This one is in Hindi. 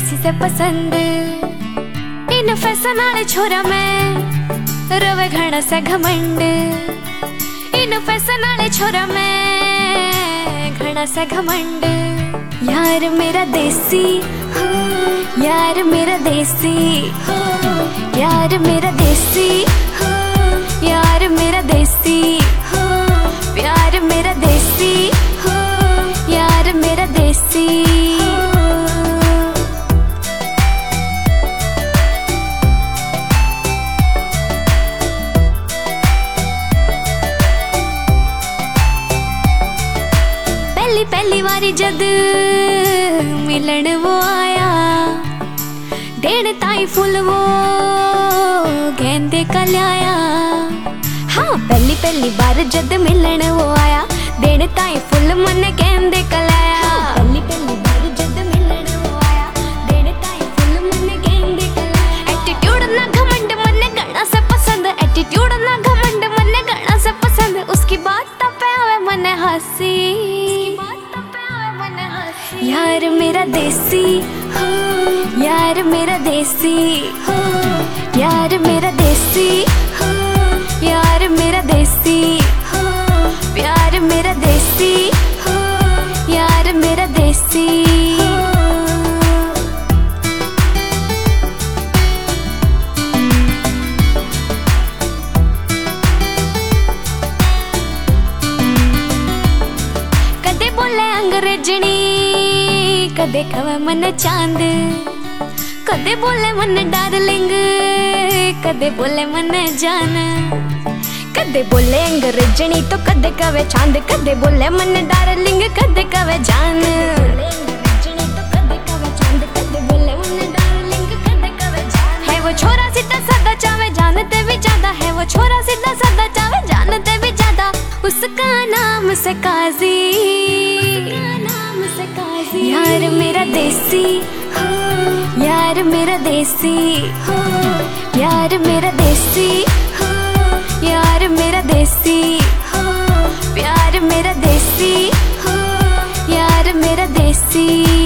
देसी से पसंद इन फैशन वाले छोरा में रवे घना सा घमंड। इन फैशन वाले छोरा में घना सा घमंड। यार मेरा देसी यार मेरा देसी यार मेरा देसी यार मेरा देसी प्यार मेरा देसी यार मेरा देसी। पहली बारी जद मिलन वो आया देन ताई फुल वो गेंदे का लिया। हाँ पहली बार जद मिलन वो आया देन ताई फुल मन गेंदे का लाया। पहली बार जद मिलन वो आया देन ताई फुल मन गेंदे का लाया। एटीट्यूड ना घमंड मन गणा से पसंद। एटीट्यूड ना घमंड मन गणा से पसंद। उसकी बात पे आवे मन हंसी। यार मेरा देसी यार मेरा देसी यार मेरा देसी यार मेरा देसी प्यार मेरा देसी यार मेरा देसी। कदे बोले अंग्रेजनी कदे कवे मन चांद। कदे बोले मन डार्लिंग कदे बोले मन जान। कदे बोले अंग्रेजनी तो कदे कवे चांद। कदे बोले मन डार्लिंग कदे कवे जान। है वो छोरा सीधा साधा चावे जानते भी ज्यादा। है वो छोरा सीधा साधा चावे जानते भी ज्यादा। उसका नाम से काजी यार मेरा देसी यार मेरा देसी यार मेरा देसी यार मेरा देसी प्यार मेरा देसी यार मेरा देसी।